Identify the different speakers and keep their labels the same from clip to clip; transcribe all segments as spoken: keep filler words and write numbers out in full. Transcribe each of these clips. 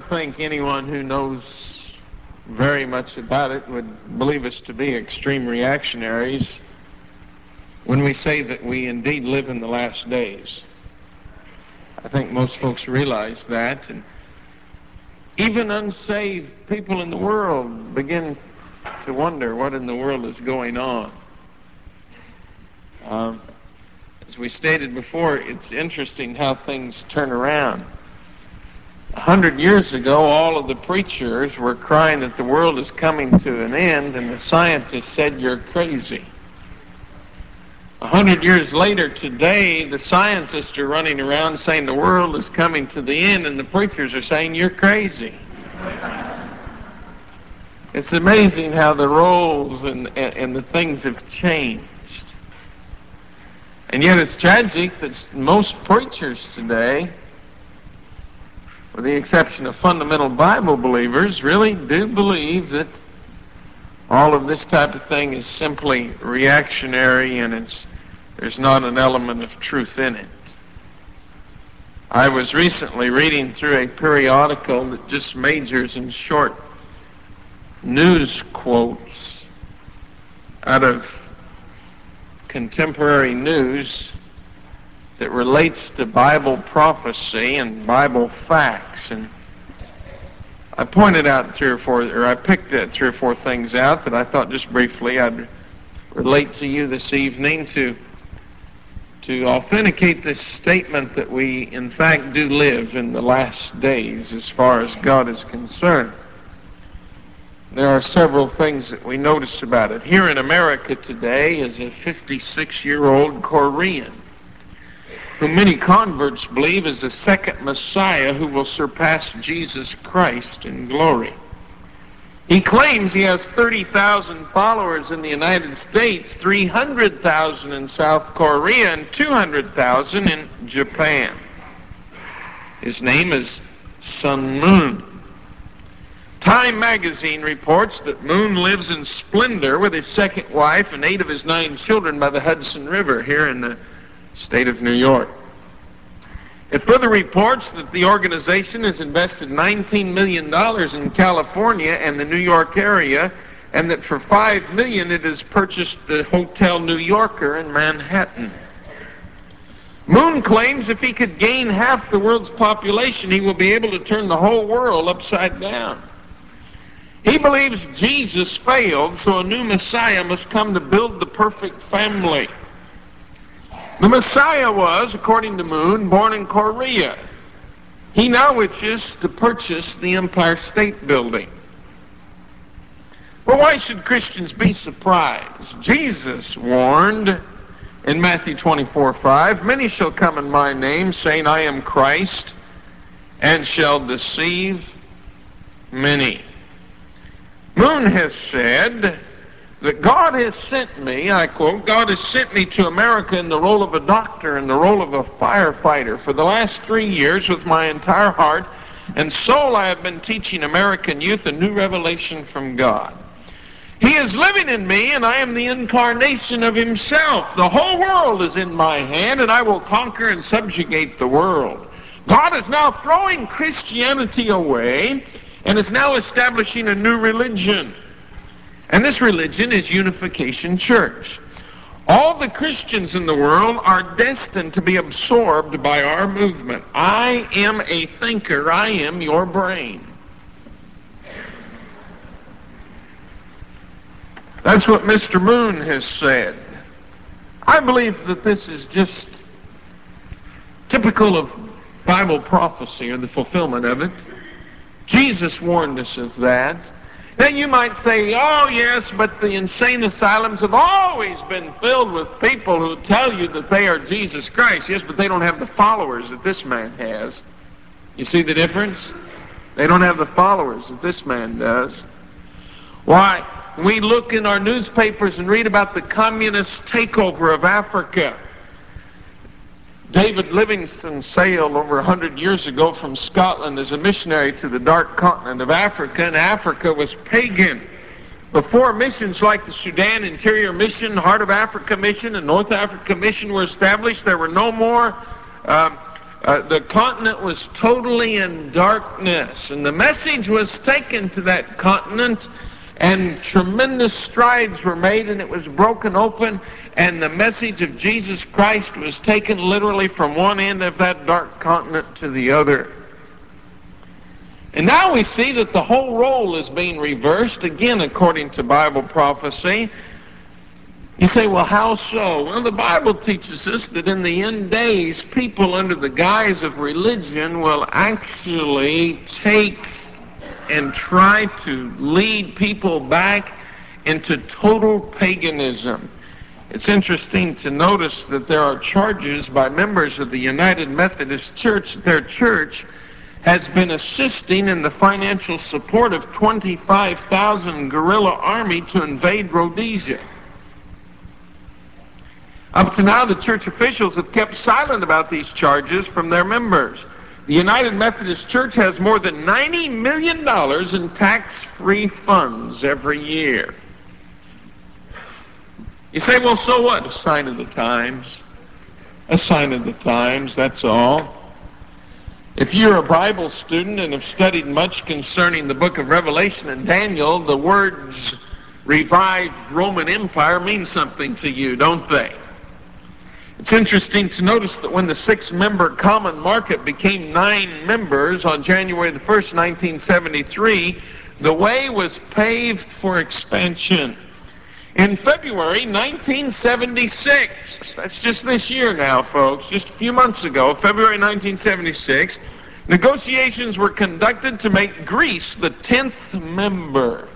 Speaker 1: think anyone who knows very much about it would believe us to be extreme reactionaries when we say that we indeed live in the last days. I think most folks realize that, and even unsaved people in the world begin to wonder what in the world is going on. Um, as we stated before, it's interesting how things turn around. A hundred years ago, all of the preachers were crying that the world is coming to an end, and the scientists said, "You're crazy." A hundred years later, today, the scientists are running around saying the world is coming to the end, and the preachers are saying, "You're crazy." It's amazing how the roles and, and, and the things have changed. And yet it's tragic that most preachers today, with the exception of fundamental Bible believers, really do believe that all of this type of thing is simply reactionary and it's there's not an element of truth in it. I was recently reading through a periodical that just majors in short news quotes out of contemporary news that relates to Bible prophecy and Bible facts. And I pointed out three or four, or I picked uh, three or four things out that I thought just briefly I'd relate to you this evening to to authenticate this statement that we in fact do live in the last days as far as God is concerned. There are several things that we notice about it. Here in America today is a fifty-six-year-old Korean who many converts believe is the second Messiah who will surpass Jesus Christ in glory. He claims he has thirty thousand followers in the United States, three hundred thousand in South Korea, and two hundred thousand in Japan. His name is Sun Moon. Time magazine reports that Moon lives in splendor with his second wife and eight of his nine children by the Hudson River here in the state of New York. It further reports that the organization has invested nineteen million dollars in California and the New York area, and that for five million dollars it has purchased the Hotel New Yorker in Manhattan. Moon claims if he could gain half the world's population, he will be able to turn the whole world upside down. He believes Jesus failed, so a new Messiah must come to build the perfect family. The Messiah was, according to Moon, born in Korea. He now wishes to purchase the Empire State Building. Well, why should Christians be surprised? Jesus warned in Matthew twenty-four five, "Many shall come in my name, saying, I am Christ, and shall deceive many." Moon has said that God has sent me, I quote, "God has sent me to America in the role of a doctor, in the role of a firefighter. For the last three years with my entire heart and soul I have been teaching American youth a new revelation from God. He is living in me, and I am the incarnation of himself. The whole world is in my hand, and I will conquer and subjugate the world. God is now throwing Christianity away and is now establishing a new religion. And this religion is Unification Church. All the Christians in the world are destined to be absorbed by our movement. I am a thinker. I am your brain." That's what Mister Moon has said. I believe that this is just typical of Bible prophecy, or the fulfillment of it. Jesus warned us of that. Now you might say, "Oh yes, but the insane asylums have always been filled with people who tell you that they are Jesus Christ." Yes, but they don't have the followers that this man has. You see the difference? They don't have the followers that this man does. Why? We look in our newspapers and read about the communist takeover of Africa. David Livingstone sailed over a hundred years ago from Scotland as a missionary to the dark continent of Africa, and Africa was pagan. Before missions like the Sudan Interior Mission, Heart of Africa Mission, and North Africa Mission were established, there were no more um, Uh, the continent was totally in darkness, and the message was taken to that continent, and tremendous strides were made, and it was broken open, and the message of Jesus Christ was taken literally from one end of that dark continent to the other. And now we see that the whole role is being reversed, again according to Bible prophecy. You say, well, how so? Well, the Bible teaches us that in the end days, people under the guise of religion will actually take and try to lead people back into total paganism. It's interesting to notice that there are charges by members of the United Methodist Church that their church has been assisting in the financial support of twenty-five thousand guerrilla army to invade Rhodesia. Up to now, the church officials have kept silent about these charges from their members. The United Methodist Church has more than ninety million dollars in tax-free funds every year. You say, well, so what? A sign of the times. A sign of the times, that's all. If you're a Bible student and have studied much concerning the book of Revelation and Daniel, the words revived Roman Empire mean something to you, don't they? It's interesting to notice that when the six-member common market became nine members on January the first, nineteen seventy-three, the way was paved for expansion. In February nineteen seventy-six, that's just this year now, folks, just a few months ago, February nineteen seventy-six, negotiations were conducted to make Greece the tenth member.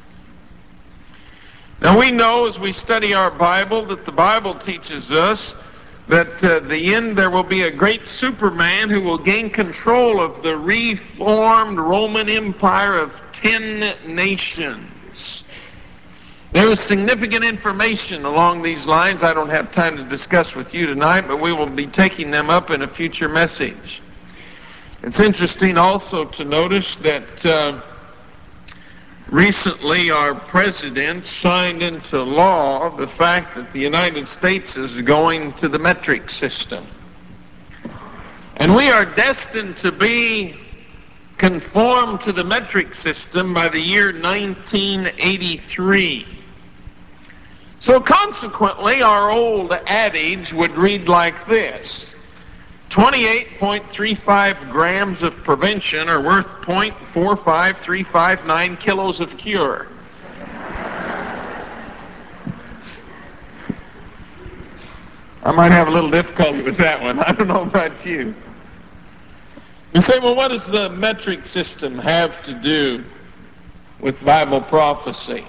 Speaker 1: Now we know as we study our Bible that the Bible teaches us that uh, the end there will be a great Superman who will gain control of the reformed Roman Empire of ten nations. There is significant information along these lines I don't have time to discuss with you tonight, but we will be taking them up in a future message. It's interesting also to notice that uh, recently our president signed into law the fact that the United States is going to the metric system. And we are destined to be conformed to the metric system by the year nineteen eighty-three. So consequently, our old adage would read like this: twenty-eight point three five grams of prevention are worth zero point four five three five nine kilos of cure. I might have a little difficulty with that one. I don't know about you. You say, well, what does the metric system have to do with Bible prophecy?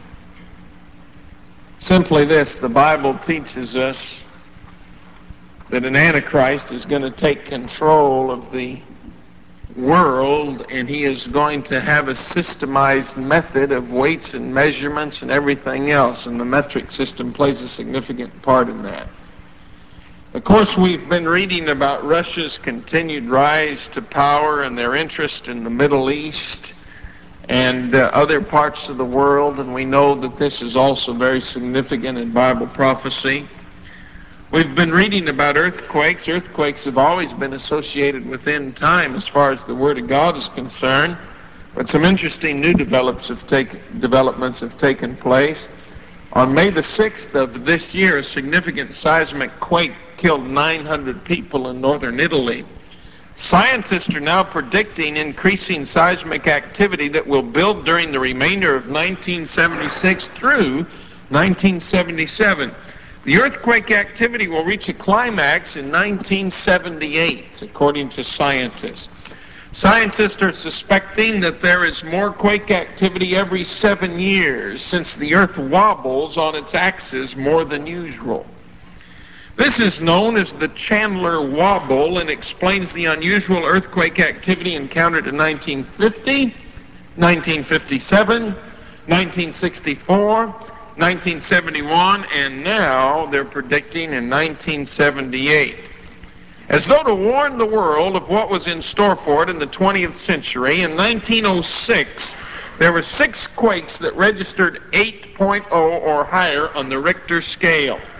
Speaker 1: Simply this: the Bible teaches us that an Antichrist is going to take control of the world, and he is going to have a systemized method of weights and measurements and everything else, and the metric system plays a significant part in that. Of course, we've been reading about Russia's continued rise to power and their interest in the Middle East and uh, other parts of the world, and we know that this is also very significant in Bible prophecy. We've been reading about earthquakes. Earthquakes have always been associated with end time as far as the Word of God is concerned, but some interesting new develops have take, developments have taken place. On May the sixth of this year, a significant seismic quake killed nine hundred people in northern Italy. Scientists are now predicting increasing seismic activity that will build during the remainder of nineteen seventy-six through nineteen seventy-seven. The earthquake activity will reach a climax in nineteen seventy-eight, according to scientists. Scientists are suspecting that there is more quake activity every seven years since the earth wobbles on its axis more than usual. This is known as the Chandler Wobble and explains the unusual earthquake activity encountered in nineteen fifty, nineteen fifty-seven, nineteen sixty-four, nineteen seventy-one, and now they're predicting in nineteen seventy-eight. As though to warn the world of what was in store for it in the twentieth century, in nineteen oh six, there were six quakes that registered eight point oh or higher on the Richter scale.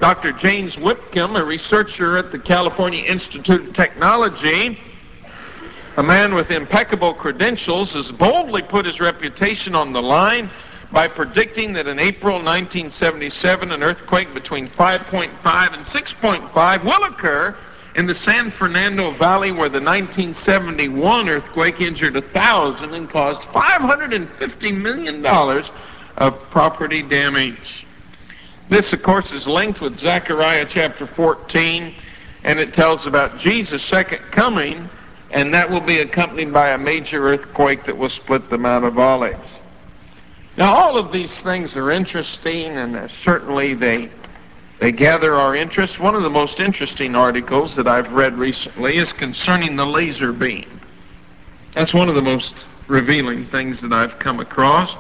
Speaker 1: Doctor James Whitcomb, a researcher at the California Institute of Technology, a man with impeccable credentials, has boldly put his reputation on the line by predicting that in April nineteen seventy-seven, an earthquake between five point five and six point five will occur in the San Fernando Valley, where the nineteen seventy-one earthquake injured one thousand and caused five hundred fifty million dollars of property damage. This, of course, is linked with Zechariah chapter fourteen, and it tells about Jesus' second coming, and that will be accompanied by a major earthquake that will split the Mount of Olives. Now, all of these things are interesting, and uh, certainly they they gather our interest. One of the most interesting articles that I've read recently is concerning the laser beam. That's one of the most revealing things that I've come across.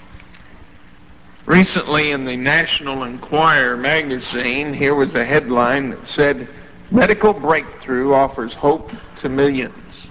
Speaker 1: Recently in the National Enquirer magazine, here was a headline that said, "Medical breakthrough offers hope to millions."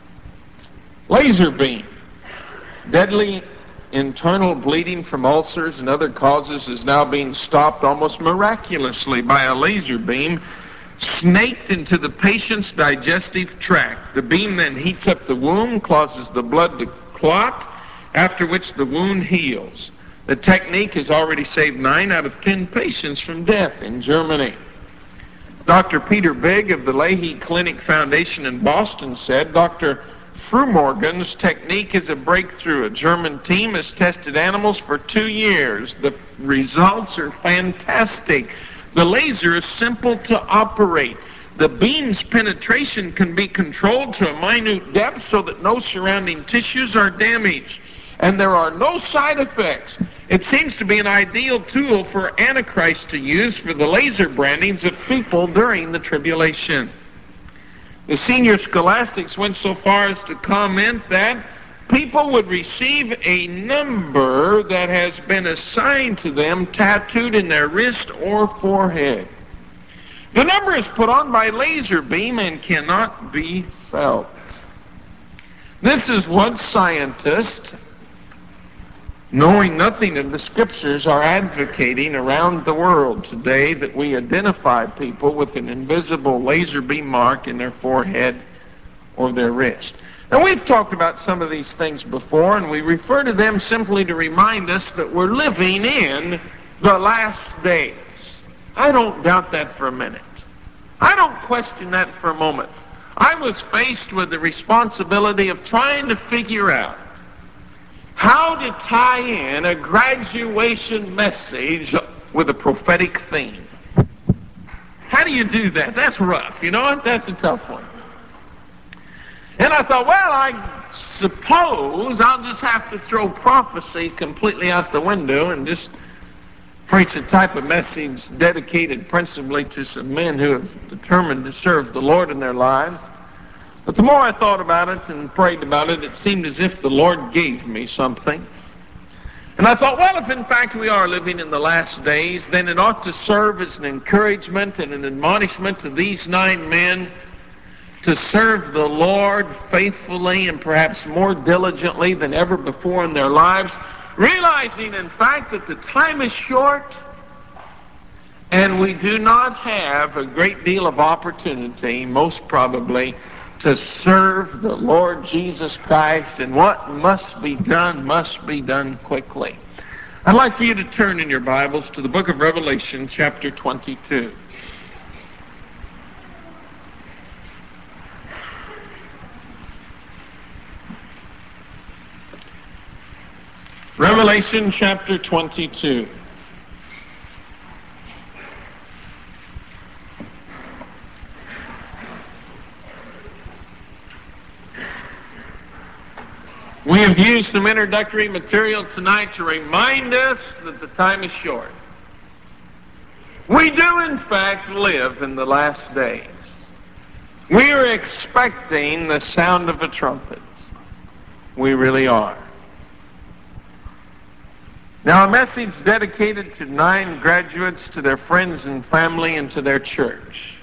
Speaker 1: Laser beam. Deadly internal bleeding from ulcers and other causes is now being stopped almost miraculously by a laser beam snaked into the patient's digestive tract. The beam then heats up the wound, causes the blood to clot, after which the wound heals. The technique has already saved nine out of ten patients from death in Germany. Doctor Peter Bigg of the Leahy Clinic Foundation in Boston said, "Doctor Frumorgan's technique is a breakthrough. A German team has tested animals for two years. The results are fantastic. The laser is simple to operate. The beam's penetration can be controlled to a minute depth so that no surrounding tissues are damaged. And there are no side effects. It seems to be an ideal tool for Antichrist to use for the laser brandings of people during the tribulation." The senior scholastics went so far as to comment that people would receive a number that has been assigned to them tattooed in their wrist or forehead. The number is put on by laser beam and cannot be felt. This is what scientists, knowing nothing of the scriptures, are advocating around the world today, that we identify people with an invisible laser beam mark in their forehead or their wrist. Now, we've talked about some of these things before, and we refer to them simply to remind us that we're living in the last days. I don't doubt that for a minute. I don't question that for a moment. I was faced with the responsibility of trying to figure out how to tie in a graduation message with a prophetic theme. How do you do that? That's rough, you know? That's a tough one. And I thought, well, I suppose I'll just have to throw prophecy completely out the window and just preach a type of message dedicated principally to some men who have determined to serve the Lord in their lives. But the more I thought about it and prayed about it, it seemed as if the Lord gave me something. And I thought, well, if in fact we are living in the last days, then it ought to serve as an encouragement and an admonishment to these nine men to serve the Lord faithfully and perhaps more diligently than ever before in their lives, realizing, in fact, that the time is short and we do not have a great deal of opportunity, most probably, to serve the Lord Jesus Christ, and what must be done must be done quickly. I'd like for you to turn in your Bibles to the book of Revelation, chapter twenty-two. Revelation, chapter twenty-two. We have used some introductory material tonight to remind us that the time is short. We do, in fact, live in the last days. We are expecting the sound of a trumpet. We really are. Now, a message dedicated to nine graduates, to their friends and family, and to their church.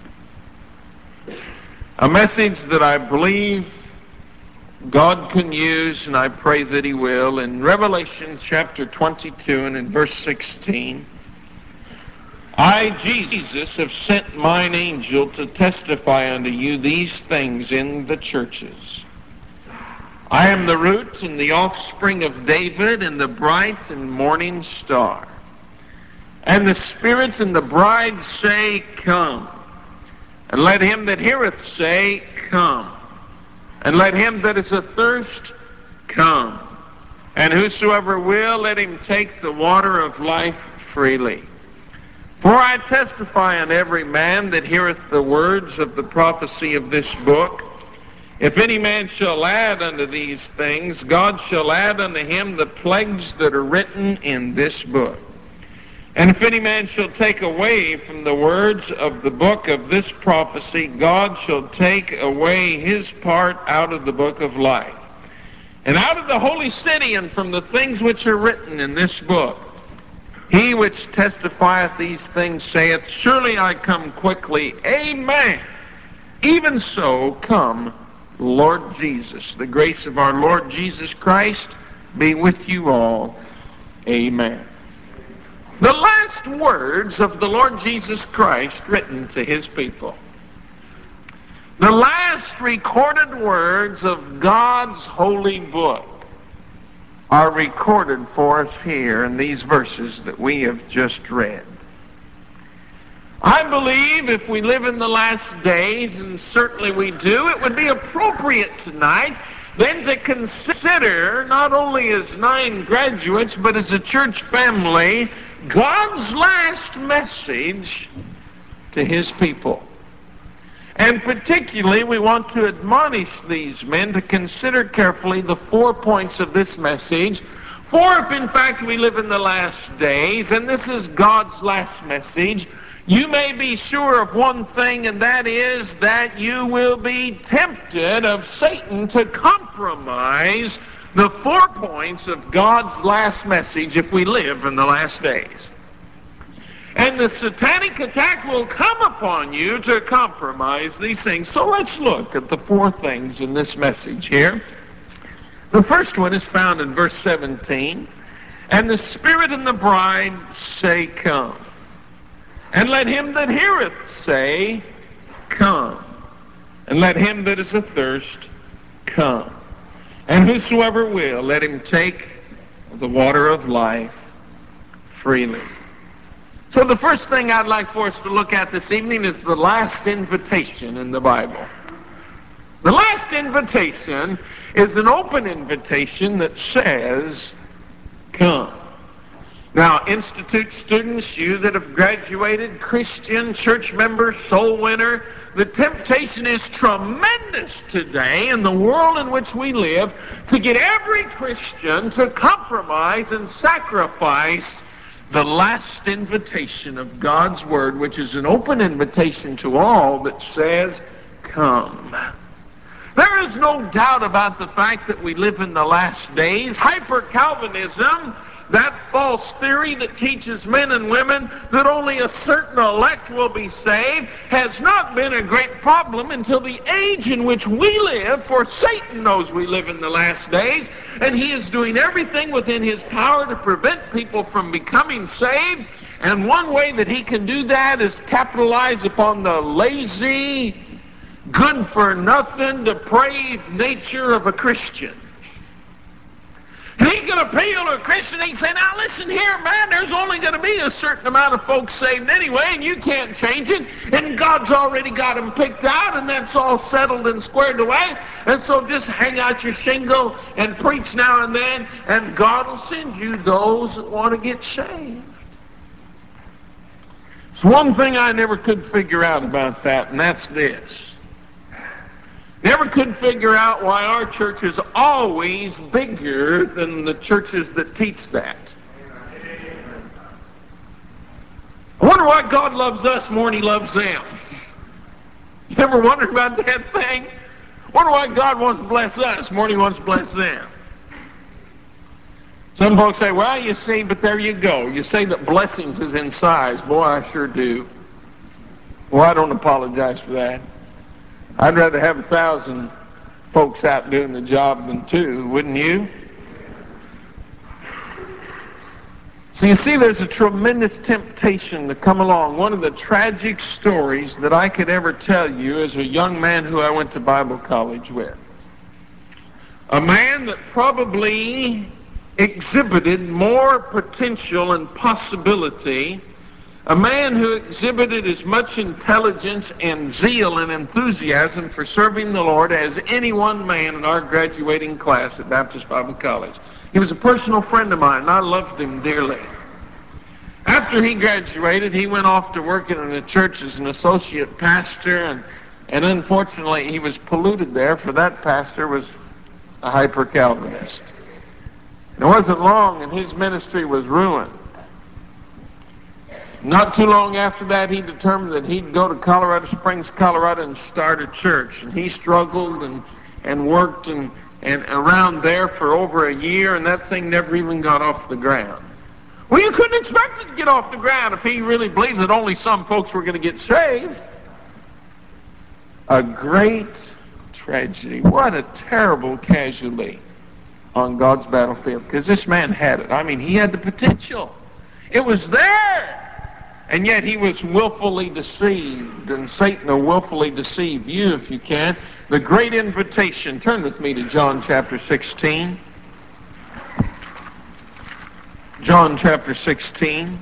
Speaker 1: A message that I believe God can use, and I pray that He will. In Revelation chapter twenty-two and in verse sixteen, I, Jesus, have sent mine angel to testify unto you these things in the churches. I am the root and the offspring of David and the bright and morning star. And the Spirit and the bride say, Come. And let him that heareth say, Come. And let him that is athirst come. And whosoever will, let him take the water of life freely. For I testify unto every man that heareth the words of the prophecy of this book, if any man shall add unto these things, God shall add unto him the plagues that are written in this book. And if any man shall take away from the words of the book of this prophecy, God shall take away his part out of the book of life, and out of the holy city, and from the things which are written in this book. He which testifieth these things saith, Surely I come quickly. Amen. Even so come, Lord Jesus. The grace of our Lord Jesus Christ be with you all. Amen. The last words of the Lord Jesus Christ written to his people. The last recorded words of God's holy book are recorded for us here in these verses that we have just read. I believe if we live in the last days, and certainly we do, it would be appropriate tonight then to consider, not only as nine graduates, but as a church family, God's last message to his people. And particularly, we want to admonish these men to consider carefully the four points of this message. For if in fact we live in the last days, and this is God's last message, you may be sure of one thing, and that is that you will be tempted of Satan to compromise the four points of God's last message if we live in the last days. And the satanic attack will come upon you to compromise these things. So let's look at the four things in this message here. The first one is found in verse seventeen. And the Spirit and the bride say, Come. And let him that heareth say, Come. And let him that is athirst come. And whosoever will, let him take the water of life freely. So the first thing I'd like for us to look at this evening is the last invitation in the Bible. The last invitation is an open invitation that says, Come. Now, Institute students, you that have graduated, Christian, church member, soul winner, the temptation is tremendous today in the world in which we live to get every Christian to compromise and sacrifice the last invitation of God's Word, which is an open invitation to all that says, Come. There is no doubt about the fact that we live in the last days. Hyper-Calvinism, that false theory that teaches men and women that only a certain elect will be saved, has not been a great problem until the age in which we live, for Satan knows we live in the last days, and he is doing everything within his power to prevent people from becoming saved. And one way that he can do that is capitalize upon the lazy, good-for-nothing, depraved nature of a Christian. He can appeal to a Christian. He can say, now listen here, man, there's only going to be a certain amount of folks saved anyway, and you can't change it, and God's already got them picked out, and that's all settled and squared away, and so just hang out your shingle and preach now and then, and God will send you those that want to get saved. There's one thing I never could figure out about that, and that's this. Never could figure out why our church is always bigger than the churches that teach that. I wonder why God loves us more than he loves them. You ever wondered about that thing? I wonder why God wants to bless us more than he wants to bless them. Some folks say, well, you see, but there you go. You say that blessings is in size. Boy, I sure do. Well, I don't apologize for that. I'd rather have a thousand folks out doing the job than two, wouldn't you? So you see, there's a tremendous temptation to come along. One of the tragic stories that I could ever tell you is a young man who I went to Bible college with. A man that probably exhibited more potential and possibility. A man who exhibited as much intelligence and zeal and enthusiasm for serving the Lord as any one man in our graduating class at Baptist Bible College. He was a personal friend of mine, and I loved him dearly. After he graduated, he went off to work in a church as an associate pastor, and, and unfortunately he was polluted there, for that pastor was a hyper-Calvinist. It wasn't long, and his ministry was ruined. Not too long after that, he determined that he'd go to Colorado Springs, Colorado, and start a church. And he struggled and, and worked and, and around there for over a year, and that thing never even got off the ground. Well, you couldn't expect it to get off the ground if he really believed that only some folks were going to get saved. A great tragedy. What a terrible casualty on God's battlefield, because this man had it. I mean, he had the potential. It was there. And yet he was willfully deceived, and Satan will willfully deceive you if you can. The great invitation. Turn with me to John chapter sixteen. John chapter sixteen.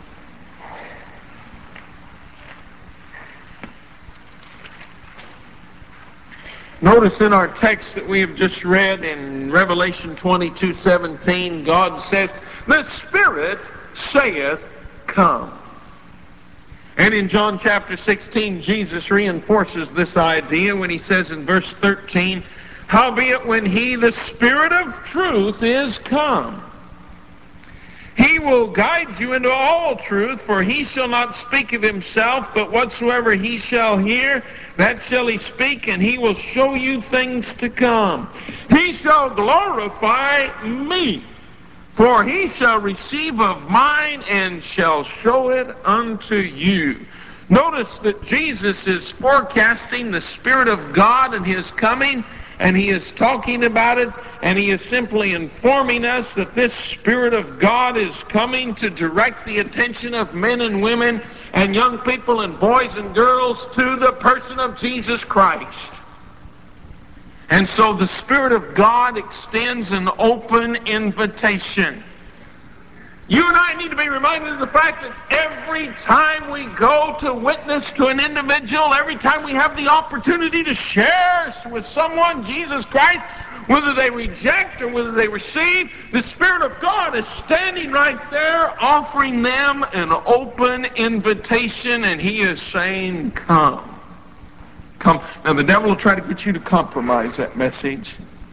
Speaker 1: Notice in our text that we have just read in Revelation twenty-two seventeen, God says, "The Spirit saith, come." And in John chapter sixteen, Jesus reinforces this idea when he says in verse thirteen, "Howbeit when he, the Spirit of truth, is come, he will guide you into all truth, for he shall not speak of himself, but whatsoever he shall hear, that shall he speak, and he will show you things to come. He shall glorify me, for he shall receive of mine and shall show it unto you." Notice that Jesus is forecasting the Spirit of God and his coming, and he is talking about it, and he is simply informing us that this Spirit of God is coming to direct the attention of men and women and young people and boys and girls to the person of Jesus Christ. And so the Spirit of God extends an open invitation. You and I need to be reminded of the fact that every time we go to witness to an individual, every time we have the opportunity to share with someone Jesus Christ, whether they reject or whether they receive, the Spirit of God is standing right there offering them an open invitation, and he is saying, come. Come. Now the devil will try to get you to compromise that message.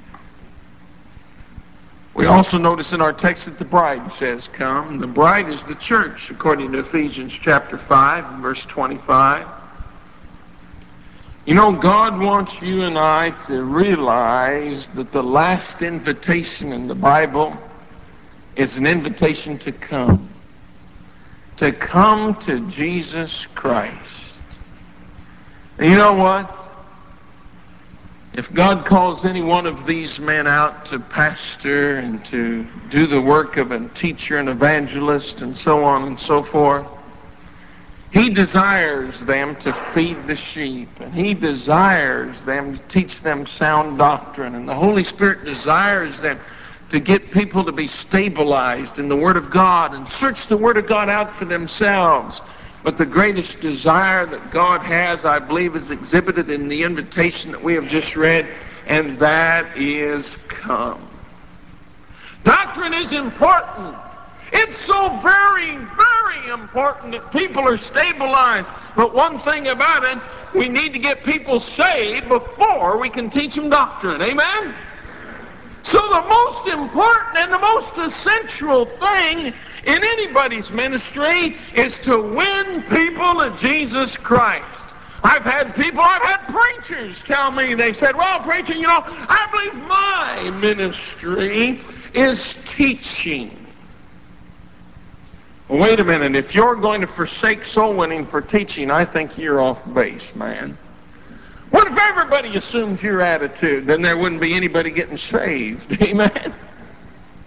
Speaker 1: We also notice in our text that the bride says, come. The bride is the church, according to Ephesians chapter five, verse twenty-five. You know, God wants you and I to realize that the last invitation in the Bible is an invitation to come. To come to Jesus Christ. And you know what? If God calls any one of these men out to pastor and to do the work of a teacher and evangelist and so on and so forth, he desires them to feed the sheep, and he desires them to teach them sound doctrine, and the Holy Spirit desires them to get people to be stabilized in the Word of God and search the Word of God out for themselves. But the greatest desire that God has, I believe, is exhibited in the invitation that we have just read, and that is come. Doctrine is important. It's so very, very important that people are stabilized. But one thing about it, we need to get people saved before we can teach them doctrine. Amen? So the most important and the most essential thing in anybody's ministry is to win people to Jesus Christ. I've had people, I've had preachers tell me, they said, well, preacher, you know, I believe my ministry is teaching. Well, wait a minute, if you're going to forsake soul winning for teaching, I think you're off base, man. What if everybody assumes your attitude? Then there wouldn't be anybody getting saved. Amen?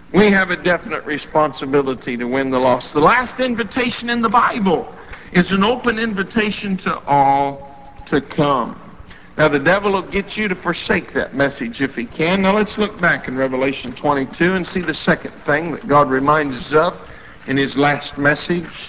Speaker 1: We have a definite responsibility to win the lost. The last invitation in the Bible is an open invitation to all to come. Now, the devil will get you to forsake that message if he can. Now, let's look back in Revelation twenty-two and see the second thing that God reminds us of in his last message.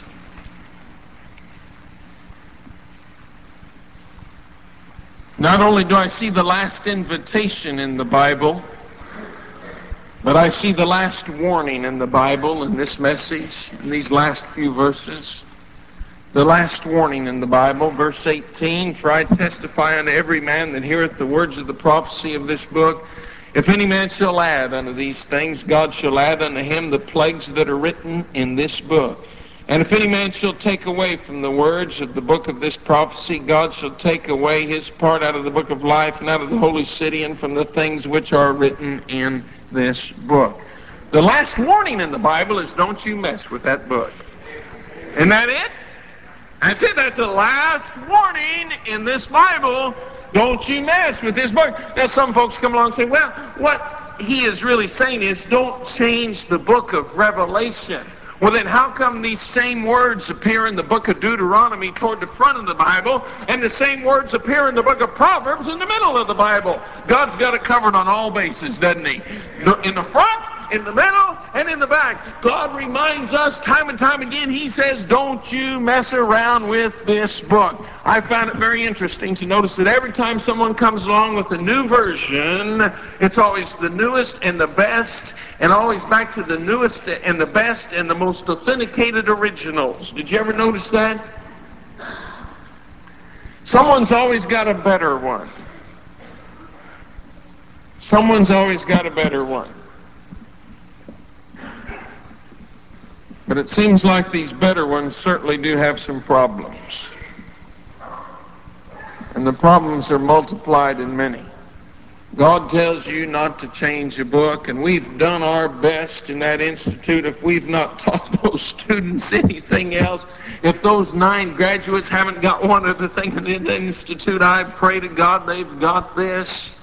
Speaker 1: Not only do I see the last invitation in the Bible, but I see the last warning in the Bible in this message, in these last few verses. The last warning in the Bible, verse eighteen, for I testify unto every man that heareth the words of the prophecy of this book, if any man shall add unto these things, God shall add unto him the plagues that are written in this book. And if any man shall take away from the words of the book of this prophecy, God shall take away his part out of the book of life and out of the holy city and from the things which are written in this book. The last warning in the Bible is don't you mess with that book. Isn't that it? That's it. That's the last warning in this Bible. Don't you mess with this book. Now some folks come along and say, well, what he is really saying is don't change the book of Revelation. Well, then how come these same words appear in the book of Deuteronomy toward the front of the Bible, and the same words appear in the book of Proverbs in the middle of the Bible? God's got it covered on all bases, doesn't he? In the front, in the middle, and in the back. God reminds us time and time again. He says, don't you mess around with this book. I found it very interesting to notice that every time someone comes along with a new version, it's always the newest and the best, and always back to the newest and the best and the most authenticated originals. Did you ever notice that? Someone's always got a better one. Someone's always got a better one. But it seems like these better ones certainly do have some problems. And the problems are multiplied in many. God tells you not to change a book, and we've done our best in that institute. If we've not taught those students anything else, if those nine graduates haven't got one other thing in the institute, I pray to God they've got this.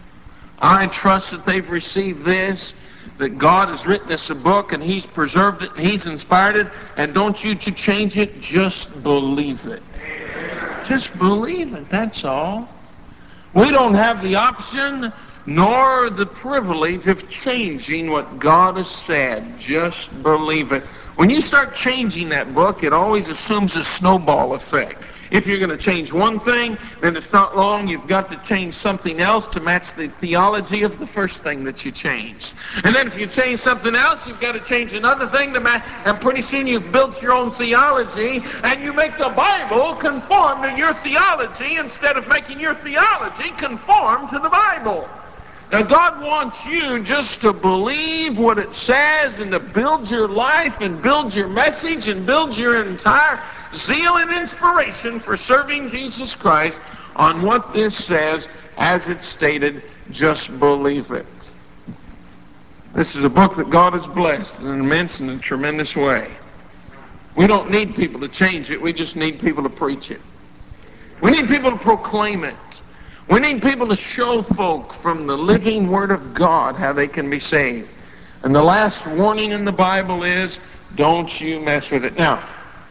Speaker 1: I trust that they've received this, that God has written us a book and he's preserved it and he's inspired it, and don't you change it, just believe it. Just believe it, that's all. We don't have the option nor the privilege of changing what God has said. Just believe it. When you start changing that book, it always assumes a snowball effect. If you're going to change one thing, then it's not long. You've got to change something else to match the theology of the first thing that you changed. And then if you change something else, you've got to change another thing to match. And pretty soon you've built your own theology, and you make the Bible conform to your theology instead of making your theology conform to the Bible. Now, God wants you just to believe what it says and to build your life and build your message and build your entire zeal and inspiration for serving Jesus Christ on what this says. As it's stated, just believe it. This is a book that God has blessed in an immense and a tremendous way. We don't need people to change it. We just need people to preach it. We need people to proclaim it. We need people to show folk from the living Word of God how they can be saved. And the last warning in the Bible is, don't you mess with it. Now,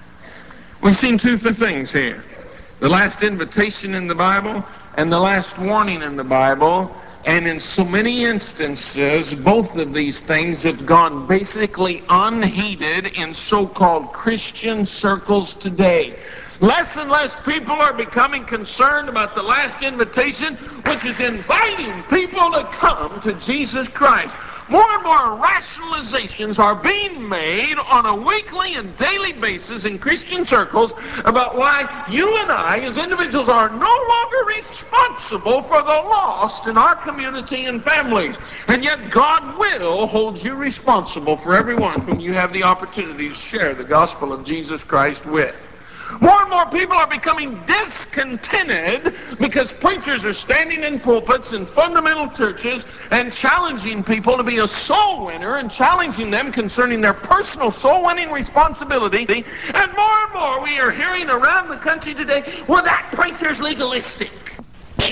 Speaker 1: we've seen two things here. The last invitation in the Bible and the last warning in the Bible. And in so many instances, both of these things have gone basically unheeded in so-called Christian circles today. Less and less people are becoming concerned about the last invitation, which is inviting people to come to Jesus Christ. More and more rationalizations are being made on a weekly and daily basis in Christian circles about why you and I as individuals are no longer responsible for the lost in our community and families. And yet God will hold you responsible for everyone whom you have the opportunity to share the gospel of Jesus Christ with. More and more people are becoming discontented because preachers are standing in pulpits in fundamental churches and challenging people to be a soul winner and challenging them concerning their personal soul winning responsibility. And more and more we are hearing around the country today, well, that preacher's legalistic.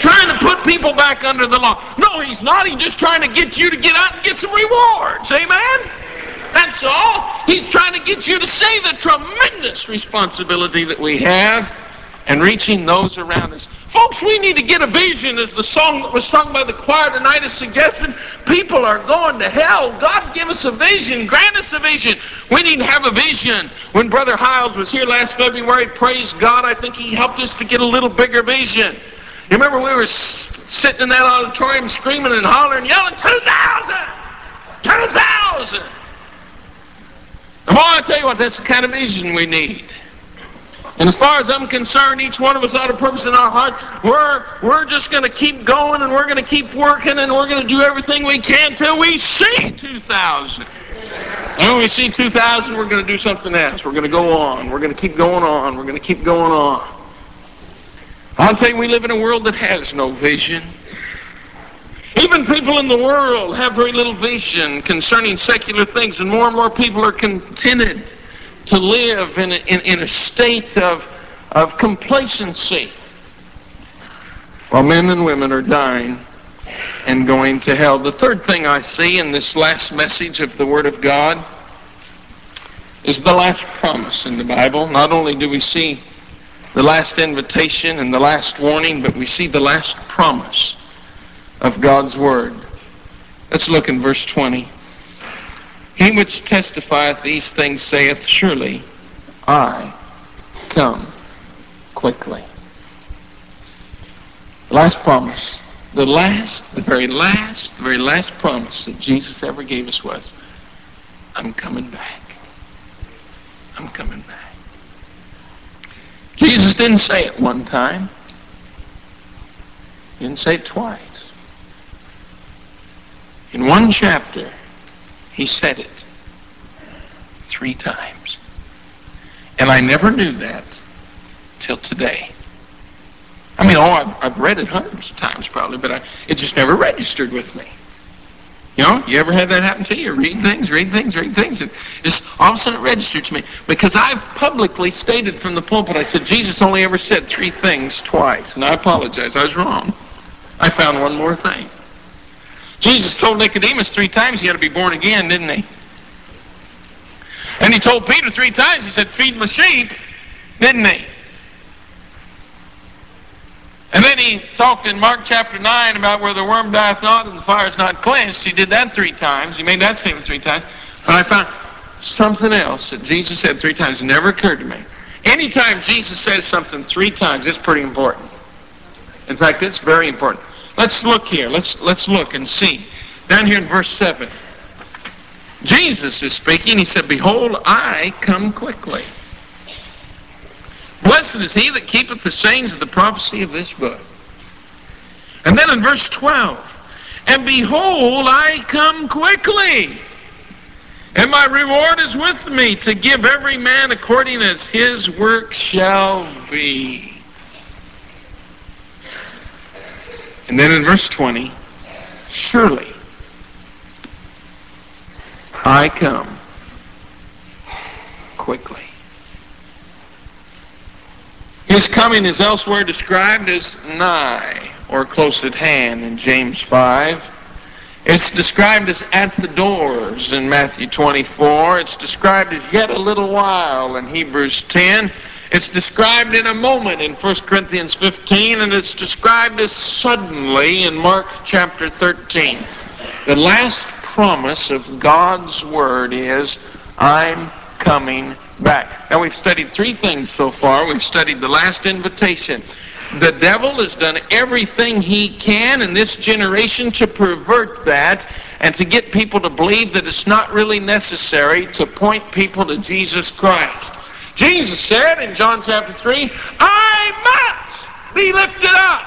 Speaker 1: trying to put people back under the law. No, he's not. He's just trying to get you to get out and get some rewards. Amen? That's all. He's trying to get you to see the tremendous responsibility that we have in reaching those around us. Folks, we need to get a vision, as the song that was sung by the choir tonight has suggested. People are going to hell. God, give us a vision. Grant us a vision. We need to have a vision. When Brother Hiles was here last February, praise God, I think he helped us to get a little bigger vision. You remember we were sitting in that auditorium screaming and hollering, yelling, two thousand! two thousand! Boy, I tell you what, that's the kind of vision we need. And as far as I'm concerned, each one of us ought to purpose in our heart, we're, we're just going to keep going and we're going to keep working and we're going to do everything we can till we see two thousand. And when we see two thousand, we're going to do something else. We're going to go on. We're going to keep going on. We're going to keep going on. I'll tell you, we live in a world that has no vision. Even people in the world have very little vision concerning secular things, and more and more people are contented to live in a, in, in a state of, of complacency, while men and women are dying and going to hell. The third thing I see in this last message of the Word of God is the last promise in the Bible. Not only do we see the last invitation and the last warning, but we see the last promise of God's Word. Let's look in verse twenty. He which testifieth these things saith, surely I come quickly. The last promise, the last, the very last, the very last promise that Jesus ever gave us was, I'm coming back. I'm coming back. Jesus didn't say it one time. He didn't say it twice. In one chapter, he said it three times. And I never knew that till today. I mean, oh, I've, I've read it hundreds of times probably, but I, it just never registered with me. You know, you ever had that happen to you? You read things, read things, read things, and just all of a sudden it registered to me. Because I've publicly stated from the pulpit, I said, Jesus only ever said three things twice. And I apologize, I was wrong. I found one more thing. Jesus told Nicodemus three times he had to be born again, didn't he? And he told Peter three times, he said, feed my sheep, didn't he? And then he talked in Mark chapter nine about where the worm dieth not and the fire is not quenched. He did that three times. He made that statement three times. But I found something else that Jesus said three times. It never occurred to me. Anytime Jesus says something three times, it's pretty important. In fact, it's very important. Let's look here. Let's, let's look and see. Down here in verse seven. Jesus is speaking. He said, behold, I come quickly. Blessed is he that keepeth the sayings of the prophecy of this book. And then in verse twelve, and behold, I come quickly, and my reward is with me to give every man according as his work shall be. And then in verse twenty, surely I come quickly. His coming is elsewhere described as nigh, or close at hand in James five. It's described as at the doors in Matthew twenty-four. It's described as yet a little while in Hebrews ten. It's described in a moment in First Corinthians fifteen, and it's described as suddenly in Mark chapter thirteen. The last promise of God's Word is, I'm coming back. Now, we've studied three things so far. We've studied the last invitation. The devil has done everything he can in this generation to pervert that and to get people to believe that it's not really necessary to point people to Jesus Christ. Jesus said in John chapter three, I must be lifted up.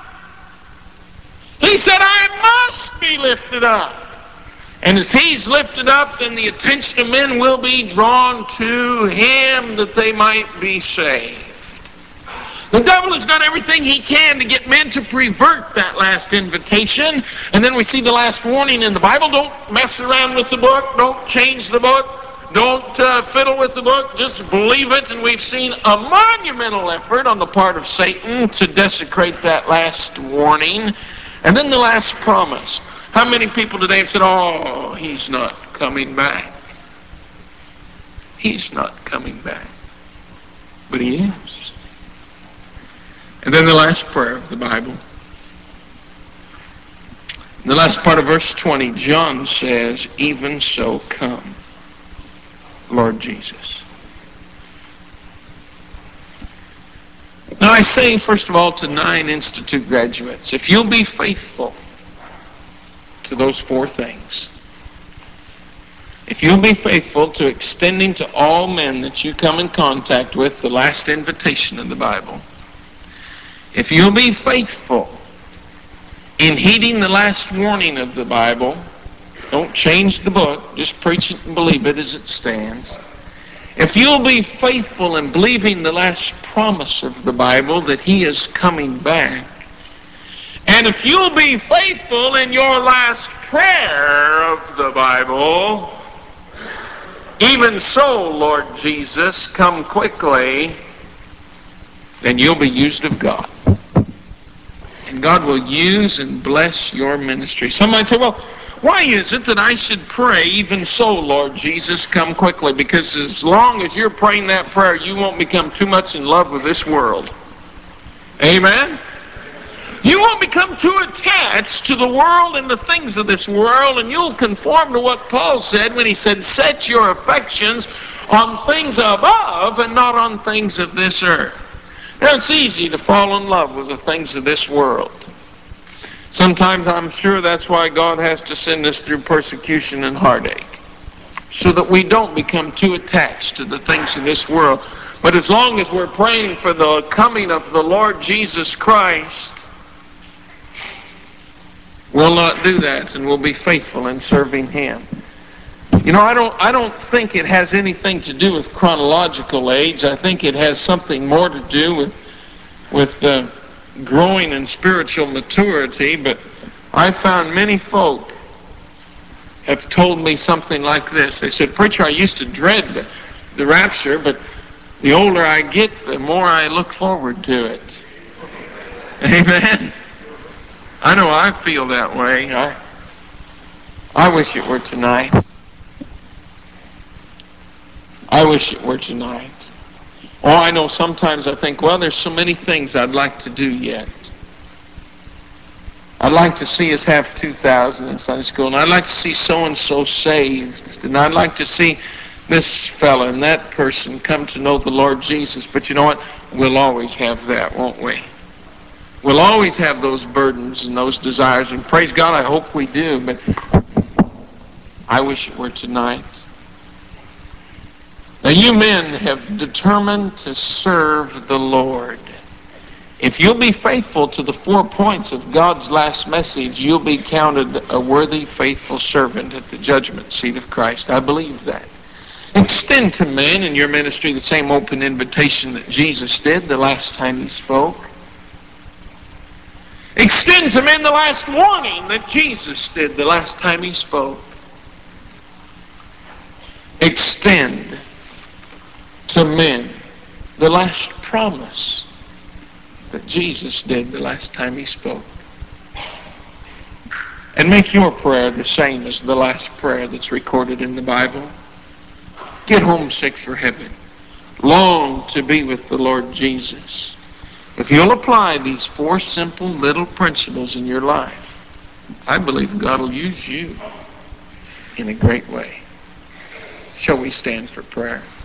Speaker 1: He said, I must be lifted up. And as he's lifted up, then the attention of men will be drawn to him that they might be saved. The devil has done everything he can to get men to pervert that last invitation. And then we see the last warning in the Bible. Don't mess around with the book. Don't change the book. Don't uh, fiddle with the book. Just believe it. And we've seen a monumental effort on the part of Satan to desecrate that last warning. And then the last promise. How many people today have said, oh, he's not coming back. He's not coming back. But he is. And then the last prayer of the Bible. In the last part of verse twenty, John says, even so come, Lord Jesus. Now I say, first of all, to nine Institute graduates, if you'll be faithful to those four things, if you'll be faithful to extending to all men that you come in contact with the last invitation of the Bible, if you'll be faithful in heeding the last warning of the Bible, don't change the book, just preach it and believe it as it stands. If you'll be faithful in believing the last promise of the Bible that he is coming back, and if you'll be faithful in your last prayer of the Bible, even so, Lord Jesus, come quickly, then you'll be used of God. And God will use and bless your ministry. Some might say, well, why is it that I should pray, even so, Lord Jesus, come quickly? Because as long as you're praying that prayer, you won't become too much in love with this world. Amen? You won't become too attached to the world and the things of this world, and you'll conform to what Paul said when he said, set your affections on things above and not on things of this earth. Now, it's easy to fall in love with the things of this world. Sometimes I'm sure that's why God has to send us through persecution and heartache, so that we don't become too attached to the things of this world. But as long as we're praying for the coming of the Lord Jesus Christ, we'll not do that, and we'll be faithful in serving him. You know, I don't I don't think it has anything to do with chronological age. I think it has something more to do with with uh, growing in spiritual maturity. But I found many folk have told me something like this. They said, preacher, I used to dread the, the rapture, but the older I get, the more I look forward to it. Amen? I know I feel that way. I, I wish it were tonight. I wish it were tonight. Oh, I know sometimes I think, well, there's so many things I'd like to do yet. I'd like to see us have two thousand in Sunday school, and I'd like to see so-and-so saved, and I'd like to see this fella and that person come to know the Lord Jesus. But you know what? We'll always have that, won't we? We'll always have those burdens and those desires, and praise God, I hope we do, but I wish it were tonight. Now, you men have determined to serve the Lord. If you'll be faithful to the four points of God's last message, you'll be counted a worthy, faithful servant at the judgment seat of Christ. I believe that. Extend to men in your ministry the same open invitation that Jesus did the last time he spoke. Extend to men the last warning that Jesus did the last time he spoke. Extend to men the last promise that Jesus did the last time he spoke. And make your prayer the same as the last prayer that's recorded in the Bible. Get homesick for heaven. Long to be with the Lord Jesus. If you'll apply these four simple little principles in your life, I believe God will use you in a great way. Shall we stand for prayer?